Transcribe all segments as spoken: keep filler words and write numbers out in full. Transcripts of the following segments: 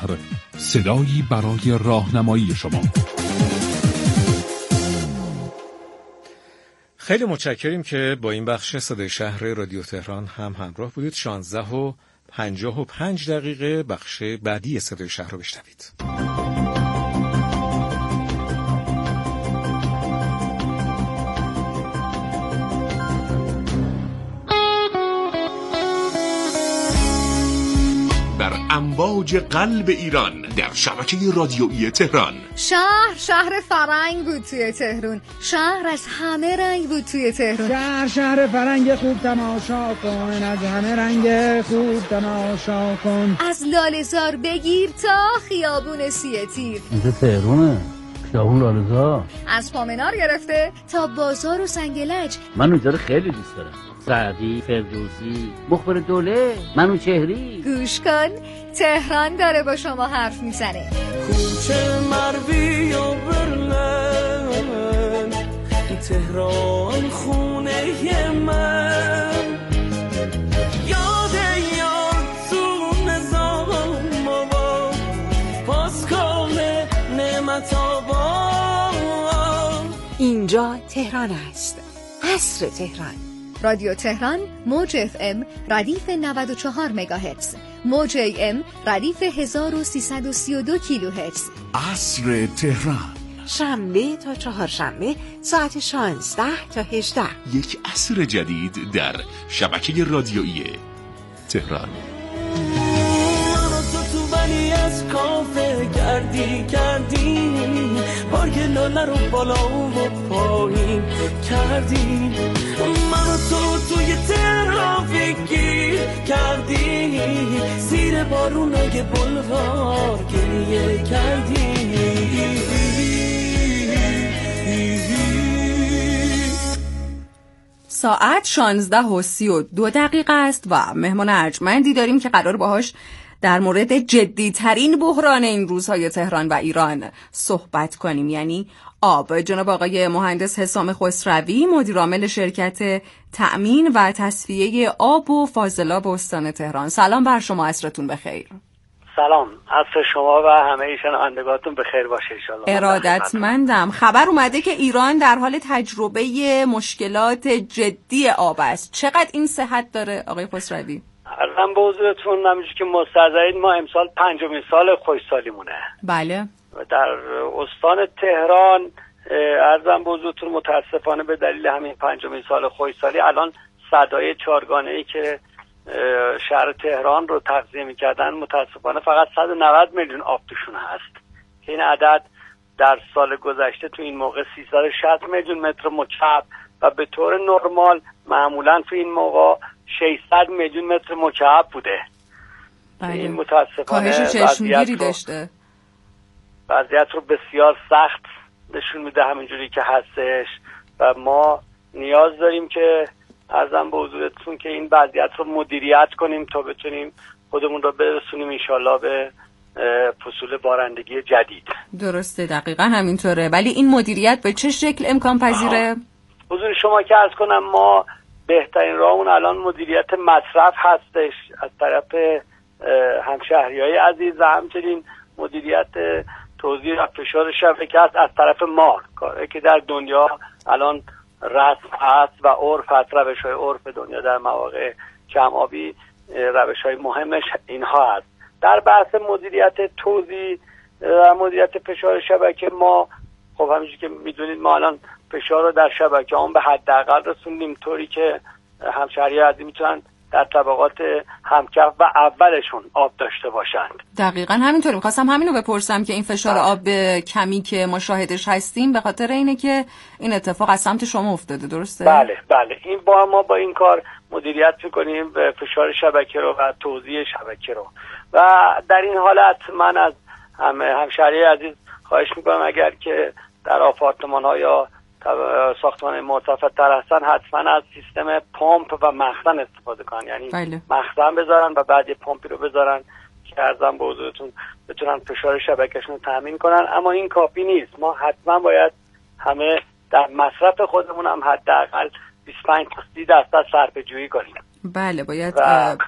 شهر، صدایی برای راهنمایی شما. خیلی متشکریم که با این بخش صدای شهر رادیو تهران هم همراه بودید. شانزده و پنجاه و پنج دقیقه بخش بعدی صدای شهر رو بشنوید. در امواج قلب ایران، در شبکه رادیویی تهران. شهر شهر فرنگ بود توی تهران، شهر از همه رنگ بود توی تهران. شهر شهر فرنگ خوب تماشا کن، از همه رنگ خوب تماشا کن. از لاله‌زار بگیر تا خیابون سیه تیر. اینجا تهرانه، خیابون لاله‌زار. از پامنار گرفته تا بازار و سنگلج. من اونجا رو خیلی دوست دارم. سعدی، فردوسی، مخبر دوله، منوچهری. گوش کن، تهران داره با شما حرف میزنه. کوچه مروی و برلن، تهران خونه من. یاد یاد تو نظام آباد، پاسکال نعمت آباد. اینجا تهران است، عصر تهران. رادیو تهران موج اف ام ردیف نود و چهار مگاهرتز، موج ای ام ردیف هزار و سیصد و سی و دو کیلوهرتز. عصر تهران، شنبه تا چهارشنبه ساعت شانزده تا هجده. یک عصر جدید در شبکه رادیویی تهران. ولی از کافه کردی کردی، بارگ لاله رو بالا و پایین کردی. من تو توی ترافیکی کردی، زیر بارونای بلوار گریه کردی. ساعت شانزده و سی و دو دقیقه است و مهمان ارجمندی داریم که قرار باهاش در مورد جدی‌ترین بحران این روزهای تهران و ایران صحبت کنیم، یعنی آب. جناب آقای مهندس حسام خسروی، مدیر عامل شرکت تأمین و تصفیه آب و فاضلاب استان تهران. سلام بر شما، عصرتون بخیر. سلام، عصر شما و همه شنوندگانتون بخیر باشه ان شاءالله. ارادتمندم. خبر اومده که ایران در حال تجربه مشکلات جدی آب است. چقدر این صحت داره آقای خسروی؟ عرضم به حضورتون، همونجوری که مستعدید ما امسال پنجمین سال خشکسالیمونه. بله. در استان تهران عرضم به حضورتون متاسفانه به دلیل همین پنجمین سال خشکسالی الان صدای چهارگانه‌ای که شهر تهران رو تغذیه می‌کردن متاسفانه فقط صد و نود میلیون آب توشون هست. این عدد در سال گذشته تو این موقع سیصد و شصت میلیون متر مکعب و به طور نرمال معمولا تو این موقع ششصد میلیون متر مکعب بوده. بله. این متاسفانه کاهش چشمگیری داشته. وضعیت رو بسیار سخت نشون میده همینجوری که هستش و ما نیاز داریم که عرضم به حضورتون که این وضعیت رو مدیریت کنیم تا بتونیم خودمون رو برسونیم انشالله به فصول بارندگی جدید. درسته، دقیقا همینطوره. ولی این مدیریت به چه شکل امکان پذیره؟ حضور شما که عرض کنم ما بهترین راهمون الان مدیریت مصرف هستش از طرف همشهریای عزیز و همچنین مدیریت توزیع و فشار شبکه است از طرف ما، کاری که در دنیا الان رسم هست و عرف هست. روش‌های عرف دنیا در مواقع کم‌آبی روش‌های مهمش اینها هست. در بحث مدیریت توزیع و مدیریت فشار شبکه ما خب همینجوری که میدونید ما الان فشار رو در شبکه هم به حداقل رسوندیم طوری که همشهری‌ها عزیز میتونن در طبقات همکف و اولشون آب داشته باشند. دقیقاً همینطوری. می‌خواستم همینو بپرسم که این فشار آب کمی که ما شاهدش هستیم به خاطر اینه که این اتفاق از سمت شما افتاده، درسته؟ بله بله. این با ما با این کار مدیریت می‌کنیم فشار شبکه رو و توزیع شبکه رو و در این حالت من از همه همشهریای عزیز خواهش می‌کنم اگر که در آپارتمان‌ها یا ساختمان مرتفع تر هستن حتما از سیستم پمپ و مخزن استفاده کنن، یعنی بله. مخزن بذارن و بعد یه پمپی رو بذارن که ارزم به حضورتون بتونن فشار شبکهشون رو تامین کنن. اما این کافی نیست، ما حتما باید همه در مصرف خودمون هم حداقل بیست و پنج تا سی درصد صرفه جویی کنیم. بله باید و...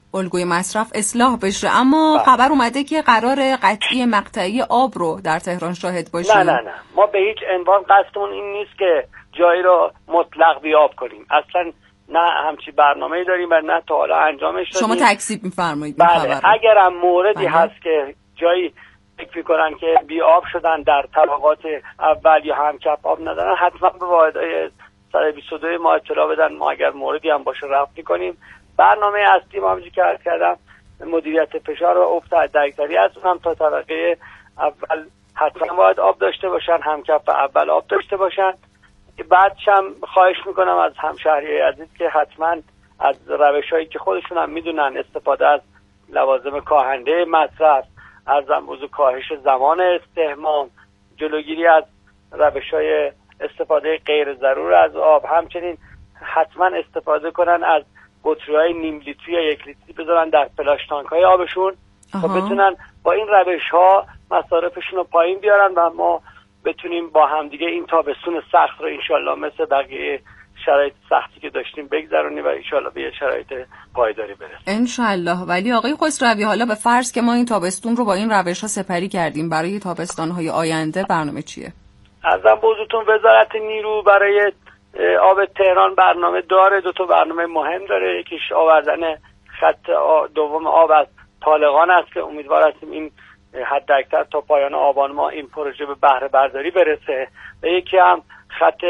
الگوی مصرف اصلاح بشه. اما بله. خبر اومده که قرار قطعی مقطعی آب رو در تهران شاهد باشیم. نه نه نه ما به هیچ عنوان قصدمون این نیست که جایی رو مطلق بیاب کنیم، اصلا نه همچی برنامه‌ای داریم و نه تا حالا انجامش دادیم. شما تکذیب می‌فرمایید. بله اگر هم موردی بله. هست که جایی فکر می‌کنن که بی آب شدن در طبقات اول یا هم کف آب ندارن، حتما به واحدهای صد و بیست و دو ما اطلاع بدن. ما اگر موردی هم باشه رفت می‌کنیم. برنامه اصلی ما همونجوری که عرض کردم مدیریت فشار و افت حداکثری از اونم تا طبقه اول حتما باید آب داشته باشن، هم کف اول آب داشته باشن. بعدش هم خواهش میکنم از همشهریای عزیز که حتما از روش‌هایی که خودشون هم میدونن استفاده از لوازم کاهنده مصرف، از موضوع کاهش زمان استحمام، جلوگیری از روش‌های استفاده غیر ضرور از آب، همچنین حتما استفاده کنن از بطری‌های نیم لیتری یا یک لیتری بذارن در فلاش تانک‌های آبشون تا بتونن با این روش‌ها مصارفشون رو پایین بیارن و ما بتونیم با همدیگه این تابستون سخت رو انشالله مثل بقیه شرایط سختی که داشتیم بگذرونیم و انشالله به یه شرایط پایداری برسیم انشالله. ولی آقای خسروی حالا به فرض که ما این تابستون رو با این روش‌ها سپری کردیم، برای تابستان‌های آینده برنامه چیه؟ ازم بازتون وزارت نیرو برای آب تهران برنامه داره، دو تا برنامه مهم داره. یکیش آوردن خط دوم آب از طالقان است که امیدوار هستیم این حد اکثر تا پایان آبان ما این پروژه به بهره برداری برسه. و یکی هم خط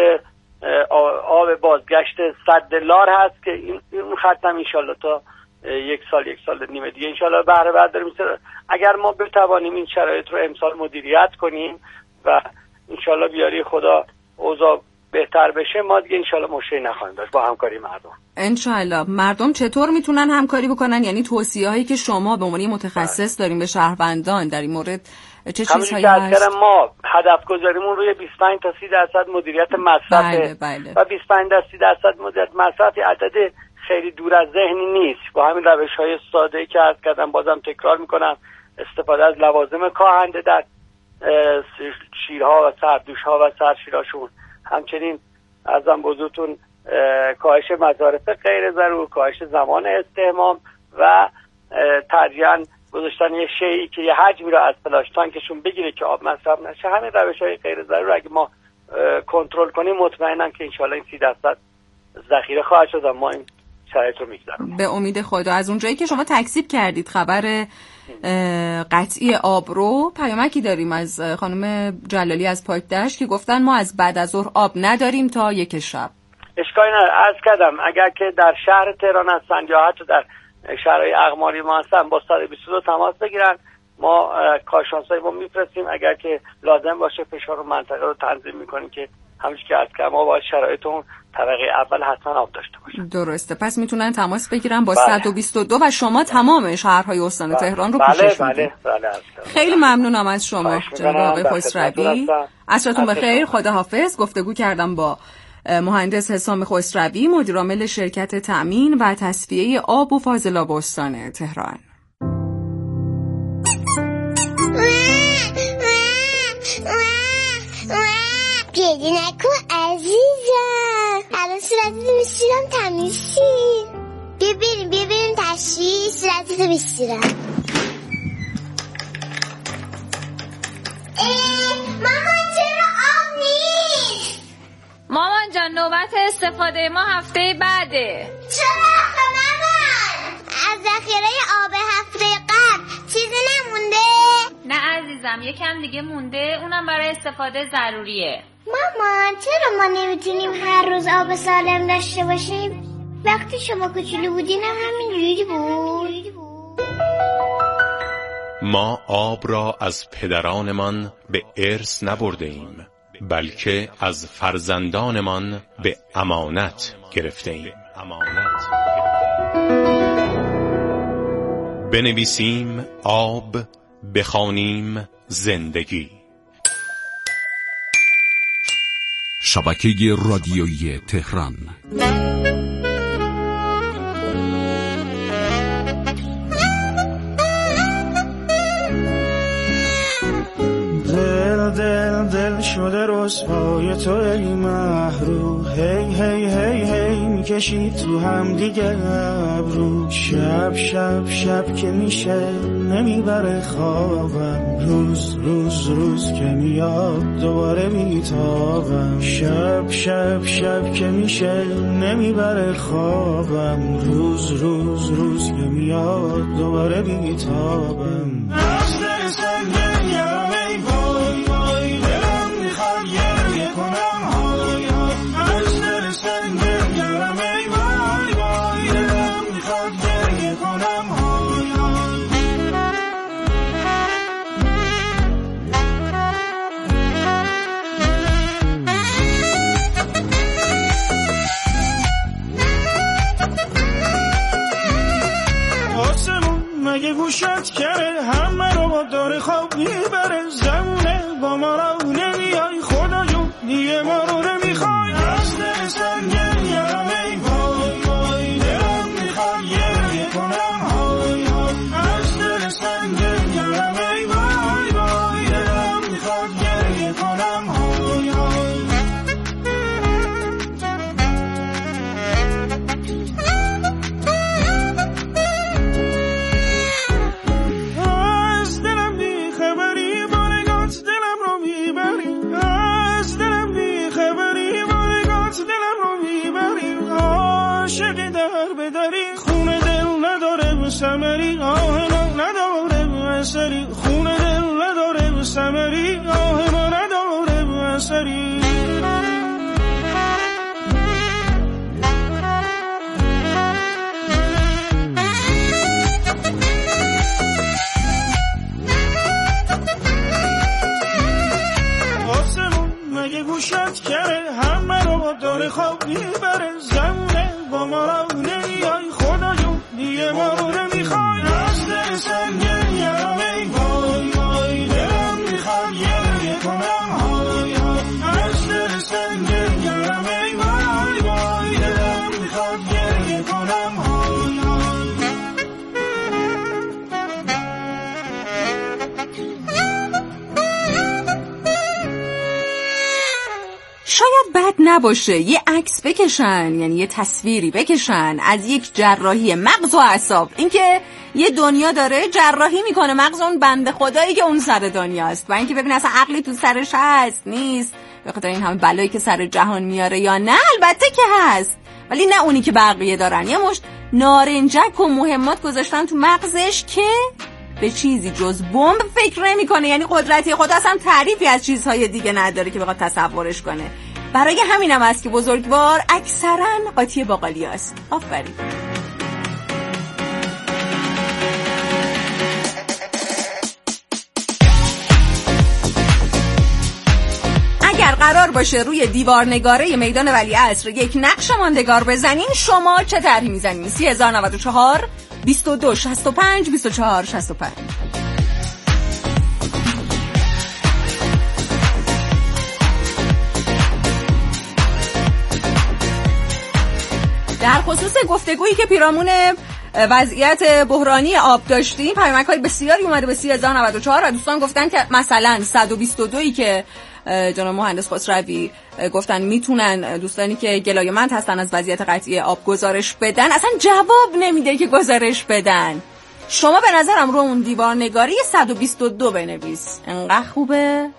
آب بازگشت سد لار هست که این اون خط هم انشالله تا یک سال یک سال نیمه دیگه انشالله بهره برداری میشه. اگر ما بتوانیم این شرایط رو امسال مدیریت کنیم و انشالله بیاری خدا اوضاع بهتر بشه، ما دیگه انشالله مشکلی نخواهیم داشت با همکاری مردم. انشالله. مردم چطور میتونن همکاری بکنن؟ یعنی توصیه هایی که شما به عنوان متخصص داریم به شهروندان در این مورد چه چیزهایی هست؟ ما هدف گذاریمون روی بیست و پنج تا سی درصد مدیریت مصرف بله، بله. و بیست و پنج تا سی درصد مدیریت مصرف عدد خیلی دور از ذهنی نیست. با همین روش‌های ساده‌ای که عرض کردم بازم تکرار میکنم، استفاده از لوازم کاهنده در شیرها و سردوش‌ها و سرشیراشون، همچنین ازم بزرگتون کاهش مصارف غیر ضرور، کاهش زمان استحمام و تدریجاً گذاشتن یه شیئی که یه حجمی رو از فلاش تانکشون بگیره که آب مصرف نشه. همین روش‌های غیر ضرور اگه ما کنترل کنیم مطمئنم که انشالله این سی درصد ذخیره خواهد شد و ما این شرایط رو میگذرونیم به امید خدا. از اونجایی که شما تکذیب کردید خبر قطعی آب رو، پیامکی داریم از خانم جلالی از پاکدشت که گفتن ما از بعد از ظهر آب نداریم تا یک شب. اشکالی نداره. عرض کردم اگر که در شهر تهران هستن یا حتی در شهرهای اقماری ما هستن با صد و بیست و دو تماس بگیرن، ما کارشناسای ما میفرستیم. اگر که لازم باشه فشار منطقه رو تنظیم میکنیم که همونجوری که عرض کردم ما باید شرایطمون طبقه اول حتما آب داشته باشیم. درسته. پس میتونن تماس بگیرن با بله. صد و بیست و دو و شما تمام شهرهای استان بله. تهران رو پوشش بله میدید. بله بله. خیلی ممنونم از شما جناب آقای خسروی. عصرتون بخیر. خدا حافظ. گفتگو کردم با مهندس حسام خسروی، مدیرعامل شرکت تأمین و تصفیه آب و فاضلاب استان تهران. گریه نکن عزیزم، الان صورتتو میشورم تمیز شی. بیا بریم بیا بریم تشریح صورتتو میشورم. مامان چرا آب نیست؟ مامان جان نوبت استفاده ما هفته بعده. چرا آخه مامان؟ از ذخیره آب هفته قبل چیزی نمونده؟ نه عزیزم یکم دیگه مونده، اونم برای استفاده ضروریه. مامان چرا ما نمیتونیم هر روز آب سالم داشته باشیم؟ وقتی شما کوچولو بودین هم همینجوری بود. ما آب را از پدرانمان به ارث نبرده ایم، بلکه از فرزندانمان به امانت گرفته ایم. امانت بنویسیم آب، بخوانیم زندگی. شبکه رادیویی تهران. دل دل دل شده رسوای تو ای محرو، هی هی هی هی میکشی تو هم دیگه ابرو. شب شب شب که میشه نمیبره خوابم، روز روز روز که میاد دوباره میتابم. شب شب شب که میشه نمیبره خوابم، روز روز روز که میاد دوباره میتابم. از دل سنگین یارم ای وای وای، دلم میخواد گریه کنم های های. از دل سنگین یارم ای وای وای، دلم میخواد گریه کنم های های. مگه گوشت کرده همه رو با داره خواب میبره، زمونه با ما رو نمیای خدا جون دیگه ما رو نمیخوای. از دل سنگین یارم ای وای وای، دلم میخواد گریه کنم های های. از دل سنگین یارم ای وای وای، دلم میخواد گریه کنم های های. خونه دل نداره سمری، آه ما نداره اثری. خونه دل نداره سمری، آه ما نداره اثری. آسمون مگه گوشت کرده همه رو با داره خواب میبره، زمونه با ما رو نمیای خدا جون دیگه ما رو نمیخوای. از دل سنگین یارم ای وای وای، دلم میخواد گریه کنم های های. از دل سنگین یارم ای وای وای، دلم میخواد گریه کنم های های. شاید بد نباشه یه عکس بکشن، یعنی یه تصویری بکشن از یک جراحی مغز و اعصاب، اینکه یه دنیا داره جراحی میکنه مغز اون بنده خدایی که اون سر دنیاست، و اینکه ببین اصلا عقلی تو سرش هست نیست، به خاطر این همه بلایی که سر جهان میاره یا نه. البته که هست، ولی نه اونی که بقیه دارن. یه مشت نارنجک و مهمات گذاشتن تو مغزش که به چیزی جز بمب فکر نمی‌کنه، یعنی قدرتی خود اصلا تعریفی از چیزهای دیگه نداره که بخواد تصورش کنه. برای همینم است که بزرگوار اکثرا قاطی باقالیاست. آفرین. اگر قرار باشه روی دیوار نگاره میدان ولیعصر یک نقش ماندگار بزنین، شما چه طرحی میزنین؟ سی هزار و نود و چهار بیست و دو شصت و پنج بیست و چهار شصت و پنج. در خصوص گفتگویی که پیرامون وضعیت بحرانی آب داشتیم، پیامک‌های بسیاری اومده به سی هزار و نود و چهار و دوستان گفتن که مثلا صد و بیست و دو که جناب مهندس خسروی گفتن میتونن دوستانی که گلایه‌مند هستن از وضعیت قطعی آب گزارش بدن، اصلا جواب نمیده که گزارش بدن. شما به نظرم رو اون دیوار نگاری صد و بیست و دو بنویس، انقدر خوبه.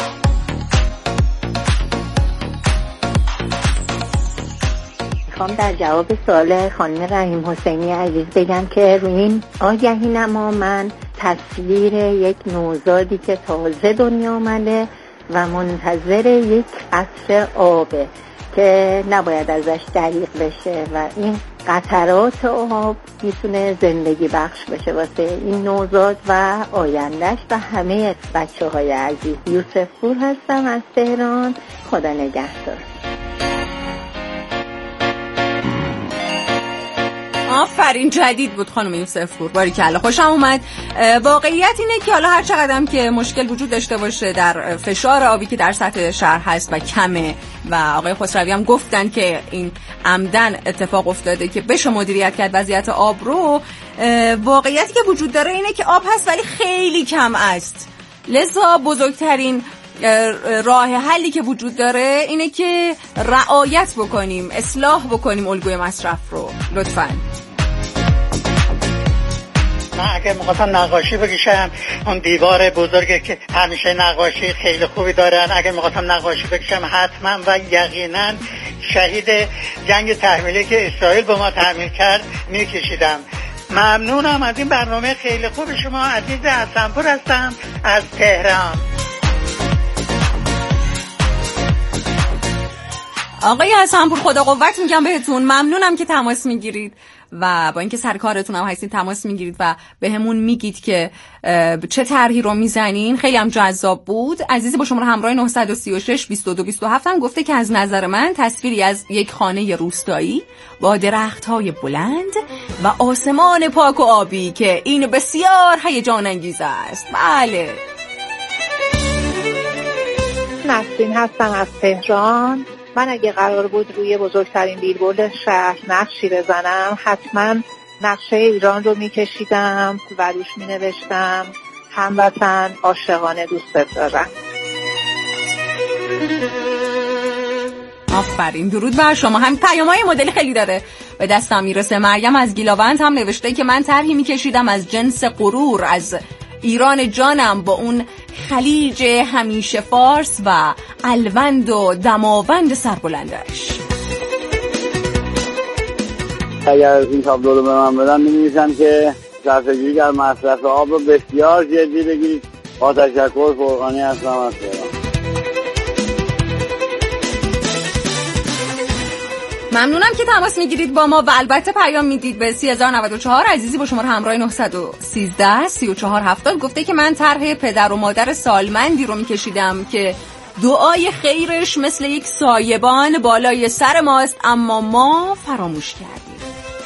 میخوام در جواب سوال خانم رحیم حسینی عزیز بگم که روی این آگهی نما من تصویر یک نوزادی که تازه دنیا آمده و منتظر یک قطره آبه که نباید ازش دریغ بشه و این قطرات آب میتونه زندگی بخش بشه واسه این نوزاد و آیندهش و همه بچه های عزیز. یوسف پور هستم از تهران. خدا نگهدار. آفرین، جدید بود خانم یوسف پور، باریکلا، خوشم اومد. واقعیت اینه که حالا هر چقدرم که مشکل وجود داشته باشه در فشار آبی که در سطح شهر هست و کمه و آقای خسروی هم گفتن که این عمدن اتفاق افتاده که بشه مدیریت کرد وضعیت آب رو، واقعیتی که وجود داره اینه که آب هست ولی خیلی کم است. لذا بزرگترین راه حلی که وجود داره اینه که رعایت بکنیم، اصلاح بکنیم الگوی مصرف رو. لطفاً. من اگه میخواستم نقاشی بکشم، اون دیوار بزرگه که همیشه نقاشی خیلی خوبی دارن، اگه میخواستم نقاشی بکشم حتما و یقینا شهید جنگ تحمیلی که اسرائیل به ما تحمیل کرد میکشیدم. ممنونم از این برنامه خیلی خوب شما. عزیز حسنپور هستم از تهران. آقای حسنپور خدا قوت میگم بهتون، ممنونم که تماس میگیرید و با اینکه سر کارتون هم هستید تماس میگیرید و به همون میگید که چه طرحی رو میزنین. خیلی هم جذاب بود. عزیزی با شما همراه نه سه شش بیست و دو بیست و هفت هم گفته که از نظر من تصویری از یک خانه روستایی با درخت‌های بلند و آسمان پاک و آبی که این بسیار هیجان انگیز است. بله. نسرین هستم از تهران. من اگه قرار بود روی بزرگترین بیلبورد شهر نقشی بزنم، حتما نقشه ایران رو میکشیدم و روش مینوشتم هموطن عاشقانه دوستت دارم. آفرین، درود بر شما. هم پیام‌های مدلی خیلی داره به دستم میرسه. مریم از گیلاوند هم نوشته که من طرحی میکشیدم از جنس غرور، از ایران جانم با اون خلیج همیشه فارس و الوند و دماوند سربلندش. اگر این تابلو رو به من بدن می‌نویسم که صرفه‌جویی در مصرف آب رو بسیار جدی بگیرید. با تشکر، فرقانی هستم از تهران. ممنونم که تماس میگیرید با ما و البته پیام میدید به سی هزار و نود و چهار. عزیزی با شما همراه نه یک سه سی و چهار هفتاد گفته که من طرح پدر و مادر سالمندی رو میکشیدم که دعای خیرش مثل یک سایبان بالای سر ماست اما ما فراموش کردیم.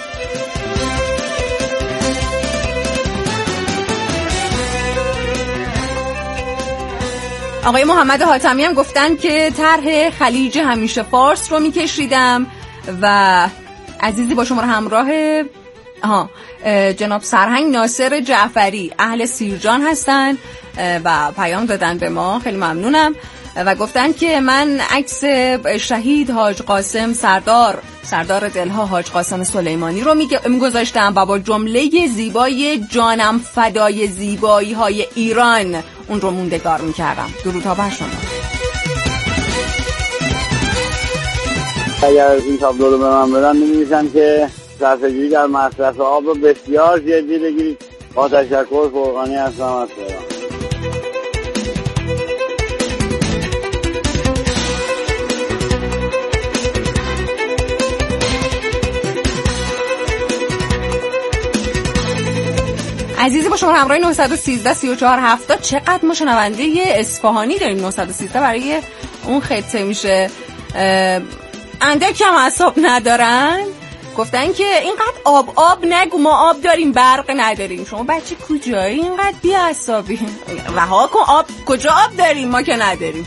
آقای محمد حاتمی هم گفتن که طرح خلیج همیشه فارس رو میکشیدم و عزیزی با شما همراه آها جناب سرهنگ ناصر جعفری اهل سیرجان هستن و پیام دادن به ما. خیلی ممنونم و گفتن که من عکس شهید حاج قاسم سردار سردار دلها حاج قاسم سلیمانی رو میگذاشتم و با جمله زیبای جانم فدای زیبایی های ایران اون رو موندگار میکردم. درودها بر شما. اگر این تابلو رو به من بدن می‌نویسم که صرفه‌جویی در مصرف آب رو بسیار جدی بگیرید. با تشکر، فرقانی هستم از تهران. عزیزی با شما همراه نه یک سه سی و چهار هفتاد. چقدر ما شنونده اصفهانی داریم. نه یک سه برای اون خطه میشه. اندک هم اعصاب ندارن. گفتن که اینقدر آب آب نگو، ما آب داریم برق نداریم. شما بچه کجایی اینقدر بی اعصابی؟ رها کن، آب کجا آب داریم ما که نداریم.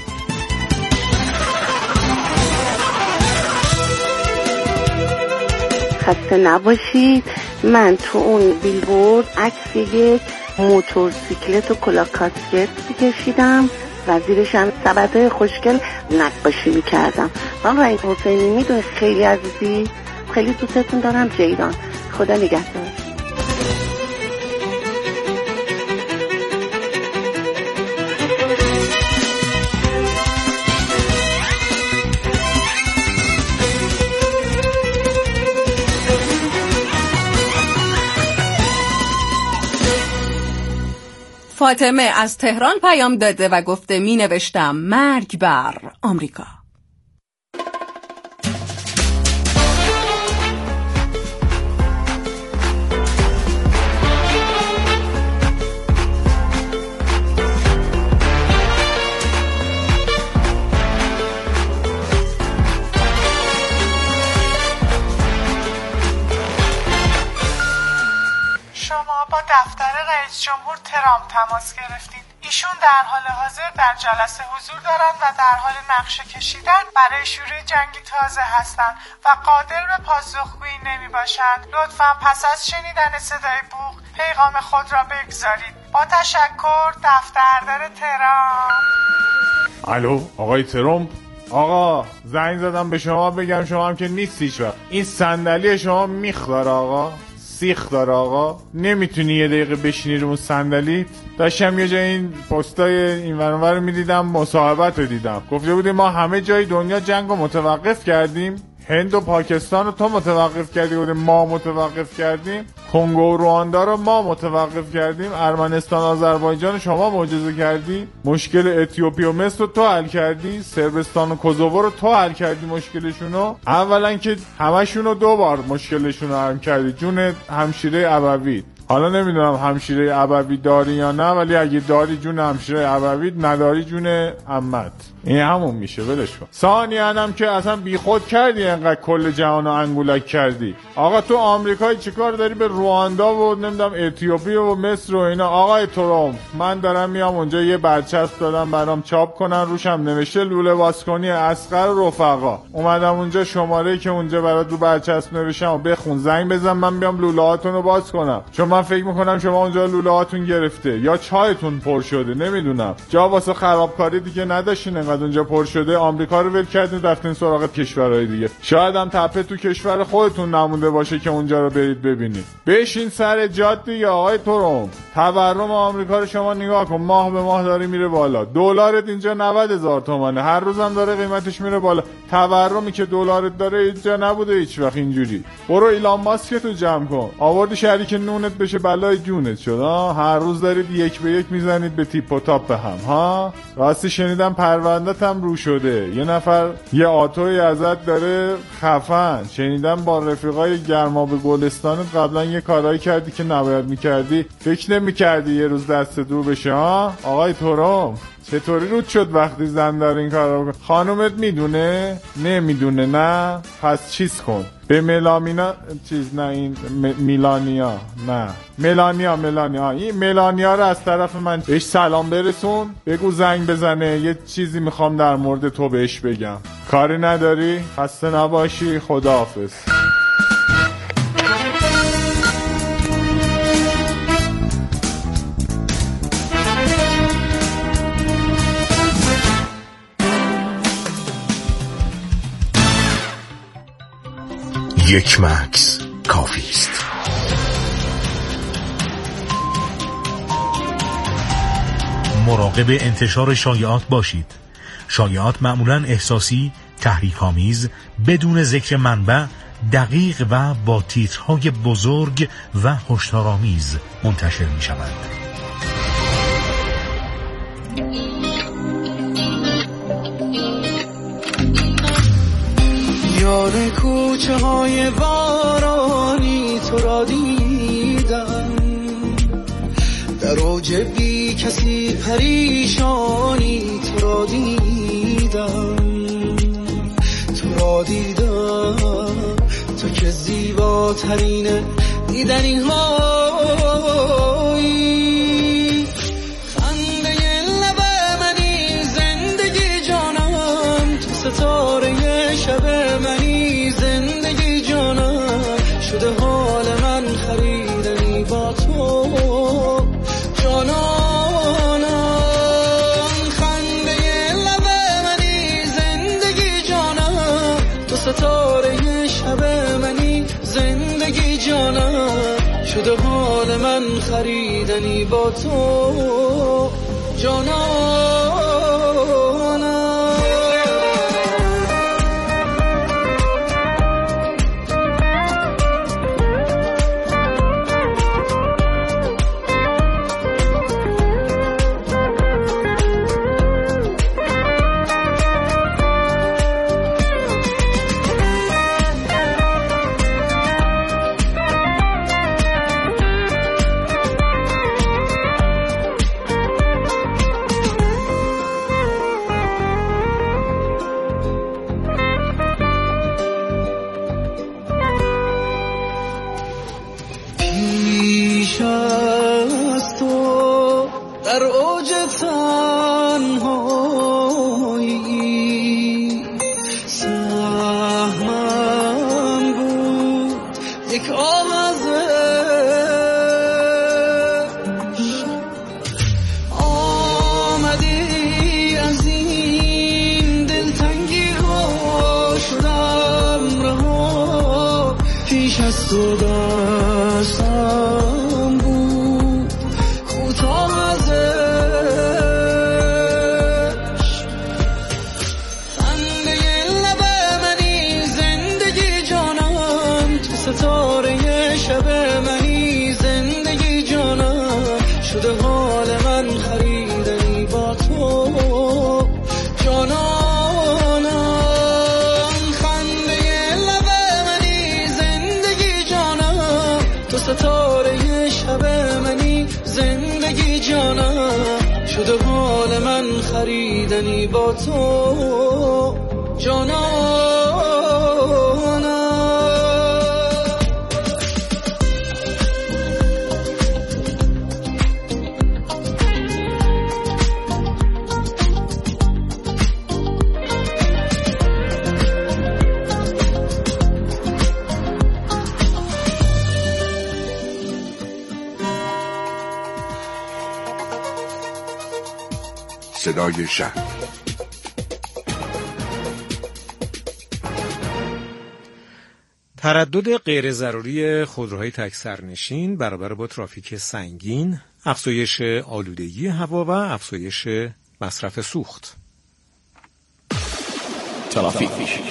خسته نباشید. من تو اون بیلبورد عکس یک موتورسیکلت و کلاه کاسکت کشیدم و زیرش هم سبدهای خوشگل نقاشی میکردم. من رنگ حسینی میدونی خیلی عزیزی، خیلی دوستتون دارم. جیدان، خدا نگهدار. فاطمه از تهران پیام داده و گفته می نوشتم مرگ بر آمریکا. با دفتر رئیس جمهور ترامپ تماس گرفتید. ایشون در حال حاضر در جلسه حضور دارند و در حال نقشه کشیدن برای شروع جنگی تازه هستند و قادر به پاسخگویی نمی باشند. لطفاً پس از شنیدن صدای بوق پیغام خود را بگذارید. با تشکر، دفتر تهران. الو آقای ترامپ، آقا زنگ زدم به شما بگم شما هم که نیست هیچ وقت. این صندلی شما میخ داره آقا، سیخ داره آقا، نمیتونی یه دقیقه بشینی رو اون صندلیت؟ داشتم یه جای این پستای این ور اون ور میدیدم، مصاحبت رو دیدم، گفته بودی ما همه جای دنیا جنگ رو متوقف کردیم، هند و پاکستان رو تو متوقف کردی، بوده ما متوقف کردیم، کنگو و رواندا رو ما متوقف کردیم، ارمنستان آذربایجان شما معجزه کردی، مشکل اتیوپی و مصر رو تو حل کردی، صربستان و کوزوو رو تو حل کردی مشکلشونو. اولا که همشونو دو بار مشکلشونو حل کردی، جون همشیره ابوی. حالا نمیدونم همشیره ابوی داری یا نه، ولی اگه داری جون همشیره ابوی، نداری جون عمت، این همون میشه، ولش کن. ثانیاً هم که اصلا بیخود کردی انقدر کل جهانو انگولک کردی. آقا تو آمریکایی چیکار داری به رواندا و نمیدونم اتیوپی و مصر و اینا؟ آقای ترامپ، من دارم میام اونجا، یه برچسب دادم برام چاپ کنن، روشم نوشته لوله بازکنی اصغر رفقا. اومدم اونجا، شماره که اونجا برات رو برچسب نوشتم و بخون، زنگ بزن من بیام لوله هاتون رو باز کنم، چون من فکر میکنم شما اونجا لوله هاتون گرفته یا چایتون پر شده، نمیدونم جا واسه خرابکاری دیگه نداشتین، انقدر اونجا پر شده آمریکا رو ول کردین رفتین سراغ کشورهای دیگه. شاید هم تپه تو کشور خودتون نمونده باشه که اونجا رو برید ببینید. بشین سر جات دیگه آقای ترامپ. تورم آمریکا رو شما نگاه کن، ماه به ماه داره میره بالا. دلارت اینجا نود هزار تومانه، هر روزم داره قیمتش میره بالا. تورمی که دلارت داره اینجا نبوده هیچ وقت اینجوری. برو ایلان ماسک تو جمع کن، آوردی شریک نونت بشه بلای جونت شد ها. هر روز دارید یک به یک میزنید به تیپ و تاپ به هم ها. راستی شنیدم پرونده‌ت هم رو شده، یه نفر یه آتوی ازت داره خفن، شنیدم با رفیقای گرما به گلستانت قبلا یه کارایی کردی که نباید میکردی، فکر نمیکردی یه روز دست دور بشه ها. آقای ترامپ چطوری رود شد وقتی زن داره این کارا بکنه؟ خانومت میدونه؟ نمیدونه نه؟ پس چیز کن به ملامینا، چیز نه این م... میلانیا نه ملانیا ملانیا این ملانیا رو از طرف من بهش سلام برسون، بگو زنگ بزنه، یه چیزی میخوام در مورد تو بهش بگم. کاری نداری؟ خسته نباشی، خداحافظ. یک مکس کافی است. مراقب انتشار شایعات باشید. شایعات معمولاً احساسی، تحریک‌آمیز، بدون ذکر منبع، دقیق و با تیترهای بزرگ و هشدارآمیز منتشر می‌شوند. یاد کوچه های بارانی تو را دیدم، در اوج بی کسی پریشانی تو را دیدم، تو را دیدم، تو که زیباترین دیدنی هایی، خنده لب منی زندگی جانم، تو ستاره شب منی زندگی جانم، شده حال من خریدنی با تو جانانم، خنده لب منی زندگی جانم، تو ستاره شب منی زندگی جانم، شده حال من خریدنی با تو جانانم. آمدی از این تو دستم بود کوتاه ازش خنده لب منی زندگی جانم تو ستاره شب منی زندگی جانم شده حال من خریدنی با تو جانانم خنده لب منی زندگی جانم تو ستاره شب منی زندگی جانم شده حال من خریدنی با تو جانانم. صدای شهر. تردد غیر ضروری خودروهای تک سرنشین برابر با ترافیک سنگین، افزایش آلودگی هوا و افزایش مصرف سوخت. ترافیک.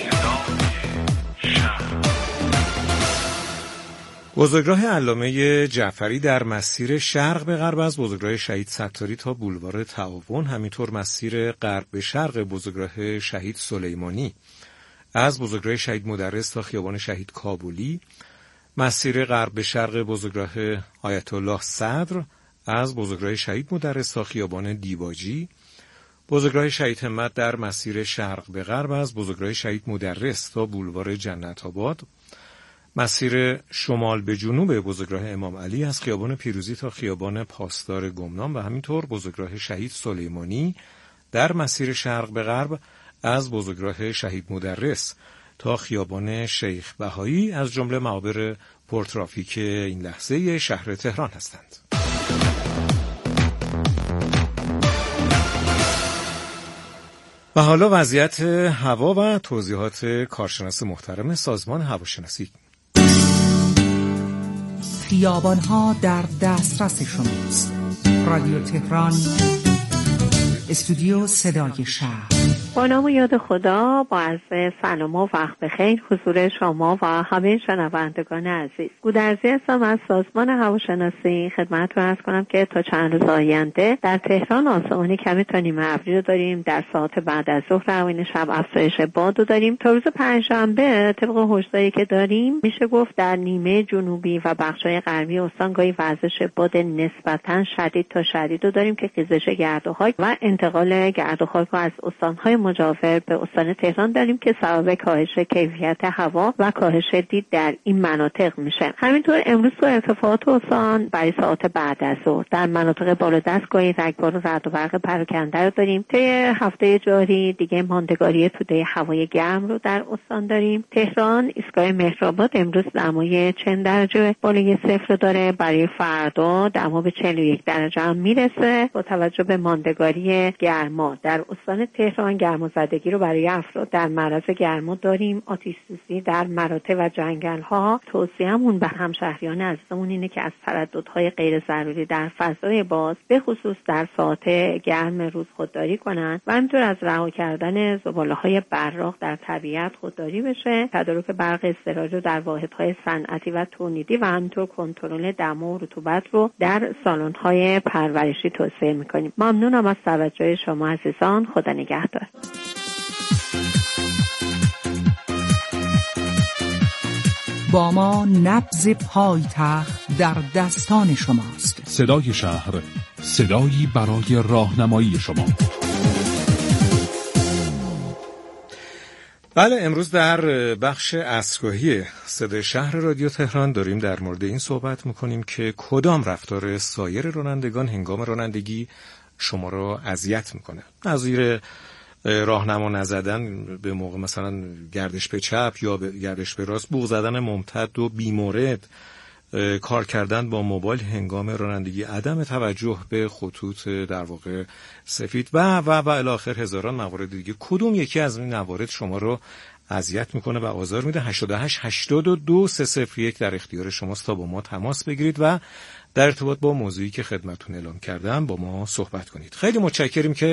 بزرگراه علامه جعفری در مسیر شرق به غرب از بزرگراه شهید ستاری تا بولوار تعاون، همینطور مسیر غرب به شرق بزرگراه شهید سلیمانی از بزرگراه شهید مدرس تا خیابان شهید کابلی، مسیر غرب به شرق بزرگراه آیت الله صدر از بزرگراه شهید مدرس تا خیابان دیواجی، بزرگراه شهید همت در مسیر شرق به غرب از بزرگراه شهید مدرس تا بولوار جنت آباد، مسیر شمال به جنوب بزرگراه امام علی از خیابان پیروزی تا خیابان پاسدار گمنام و همینطور بزرگراه شهید سلیمانی در مسیر شرق به غرب از بزرگراه شهید مدرس تا خیابان شیخ بهایی از جمله معابر پرترافیک این لحظه شهر تهران هستند. و حالا وضعیت هوا و توضیحات کارشناس محترم سازمان هواشناسی. خیابان‌ها در دسترس شماست. رادیو تهران، استودیو صدای شهر. با نام و یاد خدا، با عرض سلام و وقت بخیر حضور شما و همه شنوندگان عزیز. گودرزی هستم از سازمان هواشناسی. خدمتتون عرض کنم که تا چند روز آینده در تهران آسمان کمی تا نیمه ابری رو داریم. در ساعت بعد از ظهر و این شب افزایش باد رو داریم. تا روز پنجشنبه طبق هشداری که داریم میشه گفت در نیمه جنوبی و بخش‌های غربی استان گاهی وزش باد نسبتاً شدید تا شدید رو داریم که خیزش گرد و خاک و انتقال گرد و خاک رو از استان‌های مجاور به استان تهران داریم که سبب کاهش کیفیت هوا و کاهش دید در این مناطق میشه. همینطور امروز تو ارتفاعات استان برای ساعت بعد از ظهر در مناطق بالادست گاهی رگبار و رعد و برق پراکنده رو داریم. طی هفته جاری دیگه ماندگاری توده هوای گرم رو در استان داریم. تهران ایستگاه مهرآباد امروز دمای چند درجه بالای صفر داره. برای فردا دما به چهل و یک درجه هم میرسه. با توجه به ماندگاری گرما در استان تهران گرمازدگی رو برای افراد در معرض گرما داریم. آتش سوزی در مراتع و جنگل ها. توصیه‌مون به همشهریان عزیزمون اینه که از ترددهای غیر ضروری در فضای باز به خصوص در ساعات گرم روز خودداری کنن و همینطور از رها کردن زباله‌های براق در طبیعت خودداری بشه. تدارک برق اضطراری رو در واحدهای صنعتی و تولیدی و همینطور کنترل دما و رطوبت رو در سالن‌های پرورشی توصیه می‌کنیم. ممنونم از توجه شما عزیزان. خدا نگهدار. با ما نبض پایتخت در دستان شماست. صدای شهر، صدایی برای راهنمایی شما. بله، امروز در بخش عصرگاهی صدای شهر رادیو تهران داریم در مورد این صحبت میکنیم که کدام رفتار سایر رانندگان هنگام رانندگی شما را اذیت میکنه. نظیر راهنما نزدن به موقع مثلا گردش به چپ یا به گردش به راست، بوق زدن ممتد و بیمورد کار کردن با موبایل هنگام رانندگی، عدم توجه به خطوط در واقع سفید و و و الی آخر هزاران موارد دیگه. کدوم یکی از این موارد شما رو اذیت میکنه و آزار میده؟ هشتاد و هشت هشتاد و دو سه صفر یک در اختیار شماست تا با ما تماس بگیرید و در ارتباط با موضوعی که خدمتتون اعلام کردم با ما صحبت کنید. خیلی متشکریم که